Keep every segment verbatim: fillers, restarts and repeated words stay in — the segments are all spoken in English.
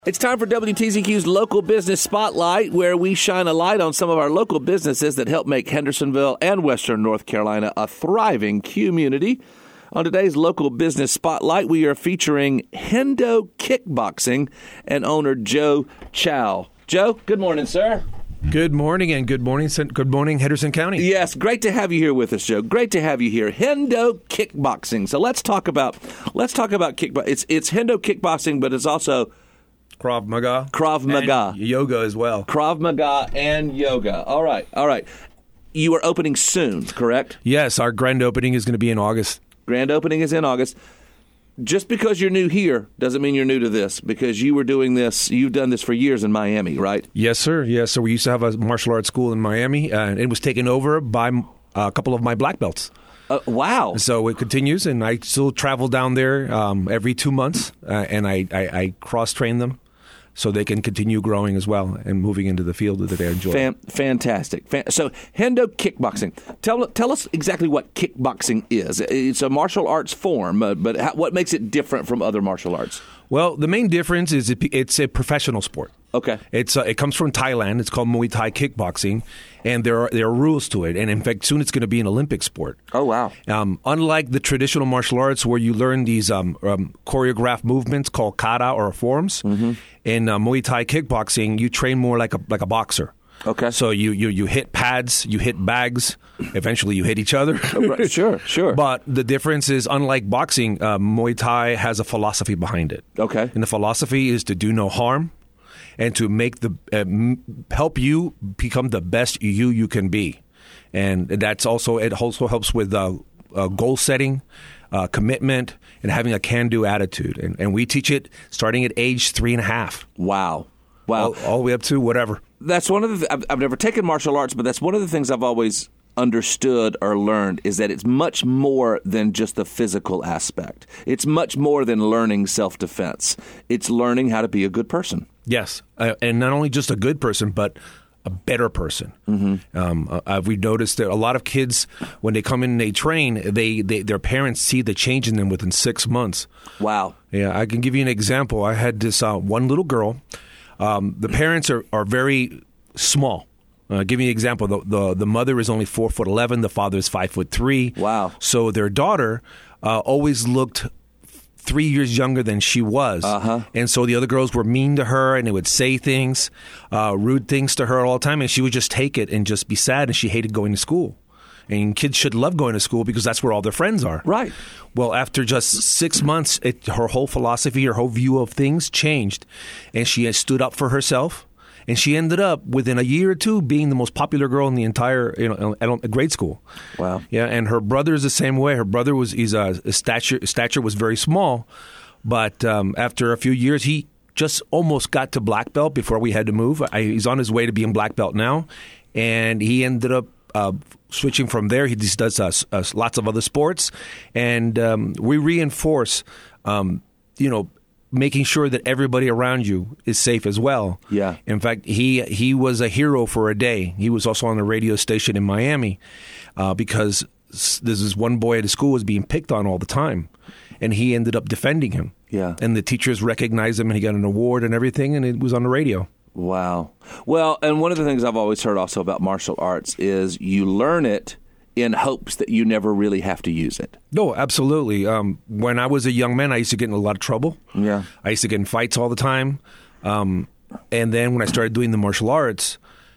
It's time for W T Z Q's Local Business Spotlight, where we shine a light on some of our local businesses that help make Hendersonville and Western North Carolina a thriving community. On today's Local Business Spotlight, we are featuring Hendo Kickboxing and owner Joe Chow. Joe, good morning, sir. Good morning, and good morning, good morning, Henderson County. Yes, great to have you here with us, Joe. Great to have you here. Hendo Kickboxing. So let's talk about let's talk about kickboxing. It's it's Hendo Kickboxing, but it's also Krav Maga. Krav Maga. And yoga as well. Krav Maga and yoga. All right, all right. You are opening soon, correct? Yes, our grand opening is going to be in August. Grand opening is in August. Just because you're new here doesn't mean you're new to this, because you were doing this, you've done this for years in Miami, right? Yes, sir. Yes, so we used to have a martial arts school in Miami, and it was taken over by a couple of my black belts. Uh, wow. So it continues, and I still travel down there um, every two months, uh, and I, I, I cross-train them so they can continue growing as well and moving into the field that they enjoy. Fan- fantastic. Fan- so Hendo Kickboxing. Tell tell us exactly what kickboxing is. It's a martial arts form, uh, but how, what makes it different from other martial arts? Well, the main difference is it, it's a professional sport. Okay. It's uh, it comes from Thailand. It's called Muay Thai kickboxing, and there are there are rules to it. And in fact, soon it's going to be an Olympic sport. Oh wow! Um, unlike the traditional martial arts, where you learn these um, um, choreographed movements called kata or forms, mm-hmm. in uh, Muay Thai kickboxing, you train more like a like a boxer. Okay. So you, you, you hit pads, you hit bags, eventually you hit each other. Oh, right. Sure, sure. But the difference is, unlike boxing, uh, Muay Thai has a philosophy behind it. Okay. And the philosophy is to do no harm and to make the uh, m- help you become the best you you can be. And that's also, it also helps with uh, uh, goal setting, uh, commitment, and having a can-do attitude. And, and we teach it starting at age three and a half. Wow. Wow. All, all the way up to whatever. That's one of the. I've, I've never taken martial arts, but that's one of the things I've always understood or learned is that it's much more than just the physical aspect. It's much more than learning self-defense. It's learning how to be a good person. Yes, uh, and not only just a good person, but a better person. Mm-hmm. Um, uh, we've noticed that a lot of kids, when they come in and they train, they, they their parents see the change in them within six months. Wow. Yeah, I can give you an example. I had this uh, one little girl. Um, the parents are, are very small. Uh, give you an example. The, the the mother is only four foot eleven. The father is five foot three. Wow. So their daughter uh, always looked three years younger than she was. Uh-huh. And so the other girls were mean to her, and they would say things, uh, rude things to her all the time, and she would just take it and just be sad, and she hated going to school. And kids should love going to school because that's where all their friends are. Right. Well, after just six months, it, her whole philosophy, her whole view of things changed, and she has stood up for herself. And she ended up, within a year or two, being the most popular girl in the entire, you know, at grade school. Wow. Yeah, and her brother is the same way. Her brother was, he's a, his stature, stature was very small, but um, after a few years, he just almost got to black belt before we had to move. I, he's on his way to being black belt now, and he ended up uh, switching from there. He just does uh, uh, lots of other sports, and um, we reinforce, um, you know, making sure that everybody around you is safe as well. Yeah. In fact, he he was a hero for a day. He was also on a radio station in Miami uh, because this is one boy at his school was being picked on all the time, and he ended up defending him. Yeah. And the teachers recognized him, and he got an award and everything, and it was on the radio. Wow. Well, and one of the things I've always heard also about martial arts is you learn it in hopes that you never really have to use it. No, absolutely. Um, when I was a young man, I used to get in a lot of trouble. Yeah. I used to get in fights all the time. Um, and then when I started doing the martial arts,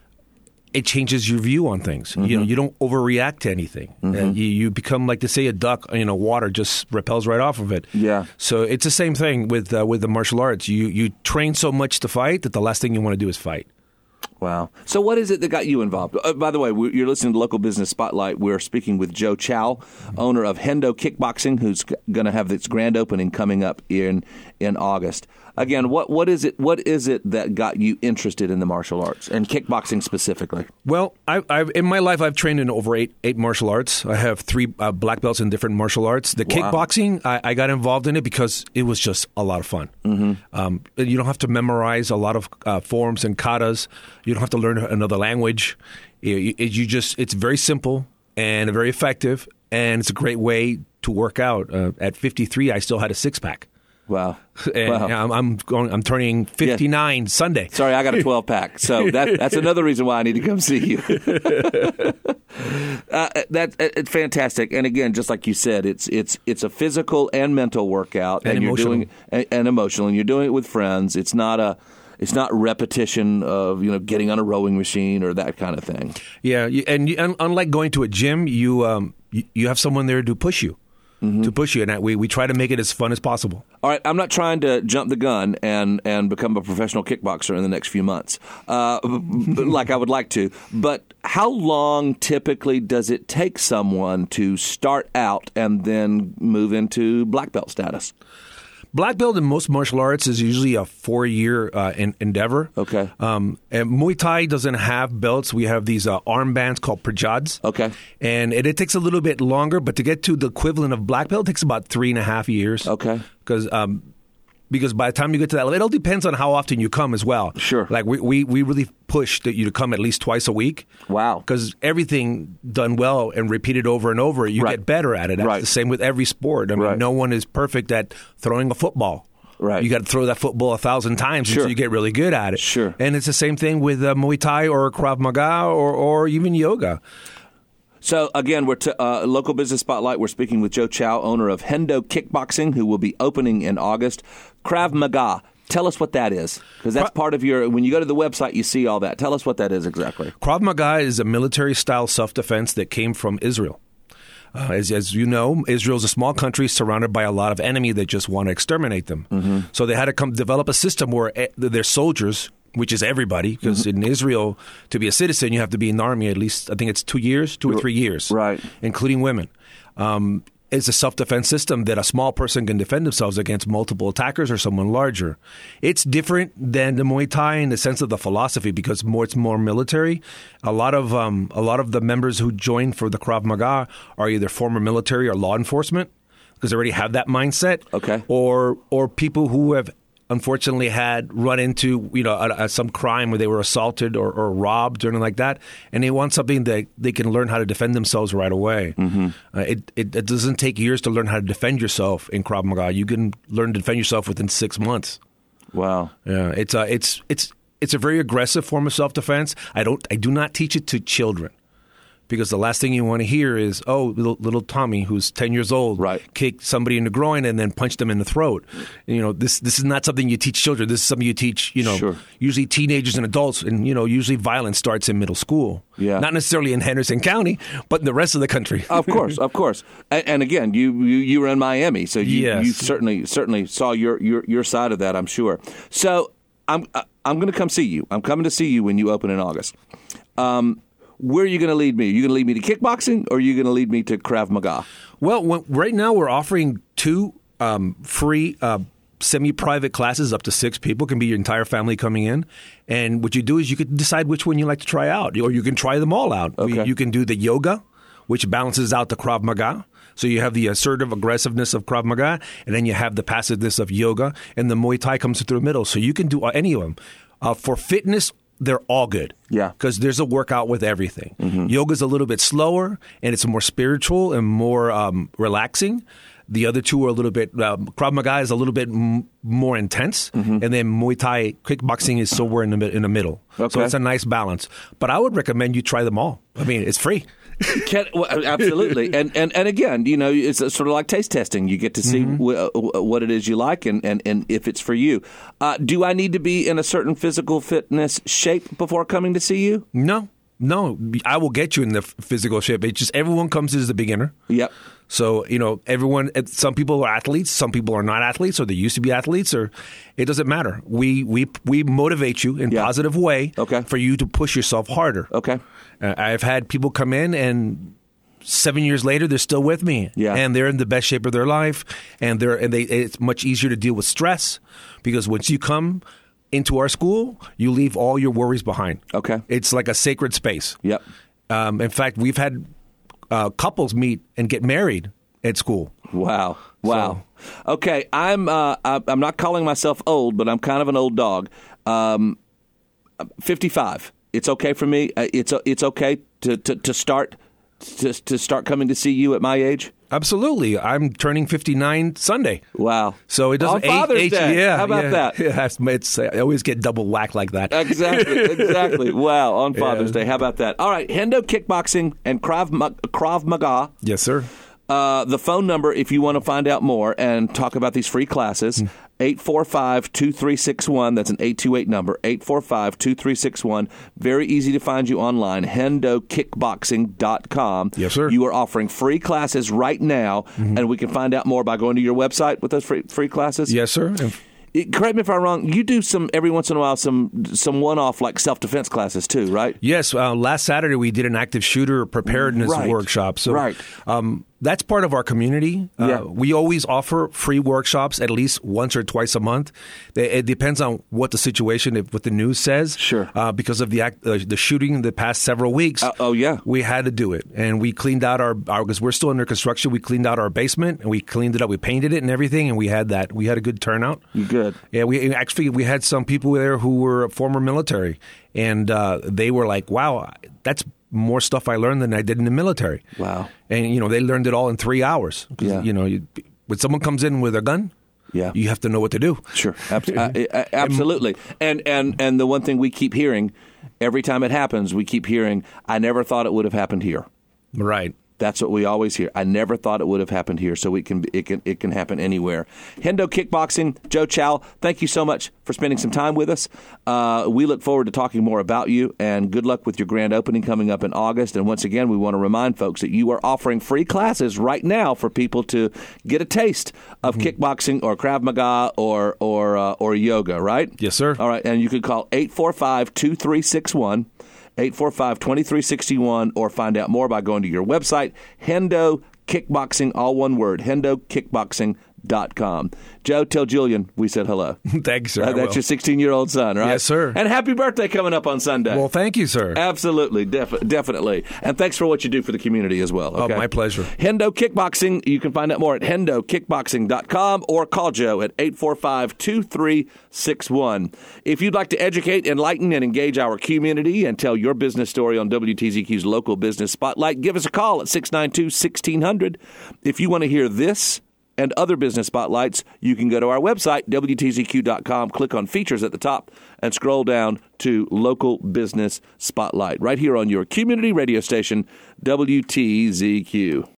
it changes your view on things. Mm-hmm. You know, you don't overreact to anything. Mm-hmm. And you, you become, like they say, a duck. You know, water just repels right off of it. Yeah. So it's the same thing with uh, with the martial arts. You you train so much to fight that the last thing you want to do is fight. Wow. So what is it that got you involved? Uh, by the way, we, you're listening to Local Business Spotlight. We're speaking with Joe Chow, owner of Hendo Kickboxing, who's g- going to have its grand opening coming up in in August. Again, what what is it? What is it that got you interested in the martial arts and kickboxing specifically? Well, I, I've in my life I've trained in over eight eight martial arts. I have three uh, black belts in different martial arts. The Wow. kickboxing, I, I got involved in it because it was just a lot of fun. Mm-hmm. Um, you don't have to memorize a lot of uh, forms and katas. You don't have to learn another language. You, you, you just it's very simple and very effective, and it's a great way to work out. Uh, at fifty-three, I still had a six pack. Wow. And wow. I'm, I'm going. I'm turning fifty-nine yes. Sunday. Sorry, I got a twelve pack, so that, that's another reason why I need to come see you. uh, that it's fantastic, and again, just like you said, it's it's it's a physical and mental workout, and, and emotional. you're doing and, and emotional, and you're doing it with friends. It's not a It's not repetition of, you know, getting on a rowing machine or that kind of thing. Yeah, and, and unlike going to a gym, you um you, you have someone there to push you. Mm-hmm. To push you, and we we try to make it as fun as possible. All right, I'm not trying to jump the gun and, and become a professional kickboxer in the next few months, uh, like I would like to. But how long typically does it take someone to start out and then move into black belt status? Black belt in most martial arts is usually a four-year uh, in, endeavor. Okay. Um, and Muay Thai doesn't have belts. We have these uh, armbands called prajads. Okay. And it, it takes a little bit longer, but to get to the equivalent of black belt, it takes about three and a half years. Okay. Because um, because by the time you get to that level, it all depends on how often you come as well. Sure. Like we, we, we really push that you to come at least twice a week. Wow. Because everything done well and repeated over and over, you right. get better at it. That's right. the same with every sport. I mean, right. no one is perfect at throwing a football. Right. You got to throw that football a thousand times sure. until you get really good at it. Sure. And it's the same thing with uh, Muay Thai or Krav Maga or, or even yoga. So, again, we're to uh, Local Business Spotlight. We're speaking with Joe Chow, owner of Hendo Kickboxing, who will be opening in August. Krav Maga. Tell us what that is, because that's part of your, when you go to the website, you see all that. Tell us what that is exactly. Krav Maga is a military-style self-defense that came from Israel. Uh, as, as you know, Israel is a small country surrounded by a lot of enemy that just want to exterminate them. Mm-hmm. So they had to come develop a system where e- their soldiers, which is everybody, because mm-hmm. in Israel, to be a citizen, you have to be in the army at least, I think it's two years, two or three years, right, including women. Um, it's a self-defense system that a small person can defend themselves against multiple attackers or someone larger. It's different than the Muay Thai in the sense of the philosophy because more it's more military. A lot of um, a lot of the members who join for the Krav Maga are either former military or law enforcement because they already have that mindset. Okay. Or or people who have unfortunately had run into, you know, a, a, some crime where they were assaulted or, or robbed or anything like that, and they want something that they can learn how to defend themselves right away. Mm-hmm. Uh, it, it it doesn't take years to learn how to defend yourself in Krav Maga. You can learn to defend yourself within six months. Wow. Yeah, it's a it's it's it's a very aggressive form of self defense. I don't I do not teach it to children. Because the last thing you want to hear is, oh, little, little Tommy, who's ten years old, right. kicked somebody in the groin and then punched them in the throat. And, you know, this this is not something you teach children. This is something you teach, you know, sure. usually teenagers and adults. And, you know, usually violence starts in middle school. Yeah. Not necessarily in Henderson County, but in the rest of the country. Of course, of course. And, and again, you, you you were in Miami, so you, yes. you certainly certainly saw your, your, your side of that, I'm sure. So I'm I'm going to come see you. I'm coming to see you when you open in August. Um Where are you going to lead me? Are you going to lead me to kickboxing, or are you going to lead me to Krav Maga? Well, when, right now we're offering two um, free uh, semi-private classes up to six people. Can be your entire family coming in. And what you do is you can decide which one you like to try out, or you can try them all out. Okay. You can do the yoga, which balances out the Krav Maga. So you have the assertive aggressiveness of Krav Maga, and then you have the passiveness of yoga, and the Muay Thai comes through the middle. So you can do any of them. Uh, for fitness, they're all good. Yeah. Because there's a workout with everything. Mm-hmm. Yoga's a little bit slower, and it's more spiritual and more um, relaxing. The other two are a little bit, um, Krav Maga is a little bit m- more intense, mm-hmm. and then Muay Thai kickboxing is somewhere in the, in the middle. Okay. So it's a nice balance. But I would recommend you try them all. I mean, it's free. Can, well, absolutely. And, and and again, you know, it's sort of like taste testing. You get to see mm-hmm. w- what it is you like and, and, and if it's for you. Uh, do I need to be in a certain physical fitness shape before coming to see you? No. No. I will get you in the physical shape. It's just everyone comes as a beginner. Yep. So, you know, everyone, some people are athletes, some people are not athletes, or they used to be athletes, or it doesn't matter. We we we motivate you in a yeah. positive way okay. for you to push yourself harder. Okay. Uh, I've had people come in and seven years later, they're still with me. Yeah. And they're in the best shape of their life. And they're and they it's much easier to deal with stress because once you come into our school, you leave all your worries behind. Okay. It's like a sacred space. Yep. Um, in fact, we've had uh, couples meet and get married at school. Wow. Wow. So, okay. I'm uh, I'm not calling myself old, but I'm kind of an old dog. Um, fifty-five. It's okay for me. It's it's okay to, to, to start to, to start coming to see you at my age. Absolutely. I'm turning fifty-nine Sunday. Wow. So it doesn't On Father's age, Day. Yeah, How about yeah, that? Yeah, it's, it's, I always get double whack like that. Exactly, exactly. Wow, on Father's Yeah. Day. How about that? All right, Hendo Kickboxing and Krav, Ma- Krav Maga. Yes, sir. Uh, the phone number, if you want to find out more and talk about these free classes, eight four five, two three six one. That's an eight two eight number, eight four five, two three six one. Very easy to find you online, hendo kickboxing dot com. Yes, sir. You are offering free classes right now, mm-hmm. and we can find out more by going to your website with those free, free classes. Yes, sir. And It, correct me if I'm wrong. You do some every once in a while some some one off like self defense classes too, right? Yes. Uh, last Saturday we did an active shooter preparedness Right. workshop. So, Right. Um, that's part of our community. Uh, Yeah. We always offer free workshops at least once or twice a month. It, it depends on what the situation, if, what the news says. Sure. Uh, because of the act, uh, the shooting in the past several weeks. Uh, oh yeah. We had to do it, and we cleaned out our because we're still under construction. We cleaned out our basement and we cleaned it up. We painted it and everything, and we had that. We had a good turnout. Good. Yeah, we actually we had some people there who were former military, and uh, they were like, "Wow, that's more stuff I learned than I did in the military." Wow. And you know, they learned it all in three hours. 'Cause, Yeah. You know, you, when someone comes in with a gun, Yeah. you have to know what to do. Sure, Abs- uh, uh, absolutely. And and and the one thing we keep hearing every time it happens, we keep hearing, "I never thought it would have happened here." Right. That's what we always hear. I never thought it would have happened here, so it can it can it can happen anywhere. Hendo Kickboxing, Joe Chow, thank you so much for spending some time with us. Uh, we look forward to talking more about you, and good luck with your grand opening coming up in August. And once again, we want to remind folks that you are offering free classes right now for people to get a taste of mm-hmm. kickboxing or Krav Maga or or uh, or yoga. Right? Yes, sir. All right, and you could call eight four five, two three six one. eight four five, two three six one, or find out more by going to your website, Hendo Kickboxing, all one word, hendo kickboxing dot com. Joe, tell Julian we said hello. Thanks, sir. Uh, that's your sixteen-year-old son, right? Yes, sir. And happy birthday coming up on Sunday. Well, thank you, sir. Absolutely, def- definitely. And thanks for what you do for the community as well. Okay? Oh, my pleasure. Hendo Kickboxing, you can find out more at hendo kickboxing dot com or call Joe at eight four five, two three six one. If you'd like to educate, enlighten, and engage our community and tell your business story on W T Z Q's Local Business Spotlight, give us a call at six nine two, one six zero zero. If you want to hear this and other business spotlights, you can go to our website, W T Z Q dot com, click on features at the top, and scroll down to Local Business Spotlight, right here on your community radio station, W T Z Q.